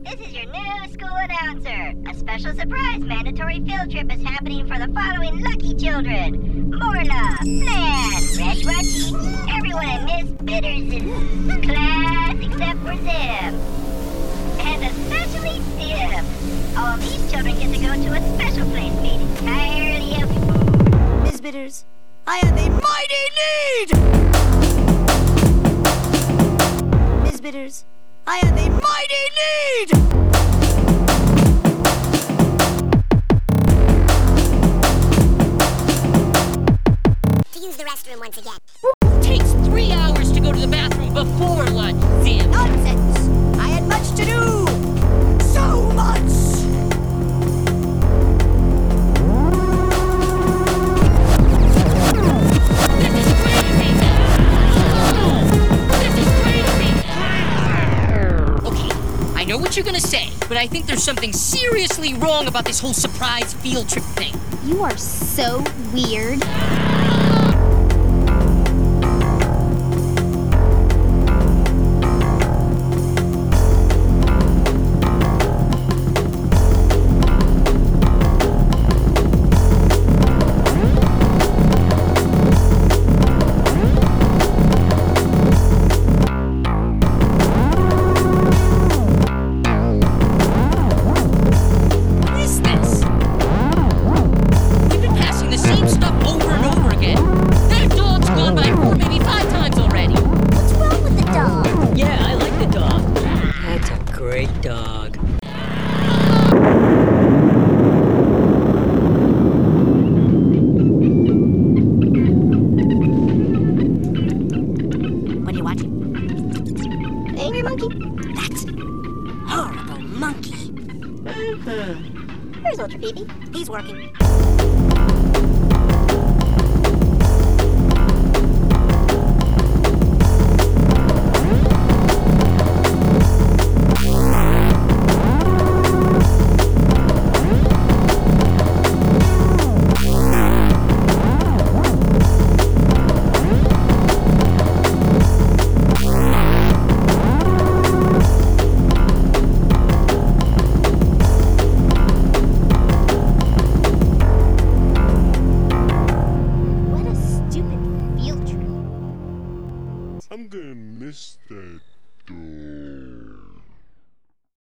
This is your new school announcer. A special surprise mandatory field trip is happening for the following lucky children. Morla, Flan, Reshwachi, everyone in Miss Bitters' class except for Zim. And especially Zim. All of these children get to go to a special place made entirely of food. Miss Bitters, I have a mighty need! Miss Bitters, I have a mighty need! To use the restroom once again. It takes 3 hours to go to the bathroom before lunch, Zim. Nonsense! I had much to do! So much! This is crazy! This is crazy! Okay, I know what you're gonna say, but I think there's something seriously wrong about this whole surprise field trip thing. You are so weird. What is this? We've been passing the same stuff over and over again. That dog's gone by 4, maybe 5 times already. What's wrong with the dog? Yeah, I like the dog. That's a great dog. What are you watching? Angry monkey? That's horrible monkey. Where's Ultra Pee-Pee? He's working.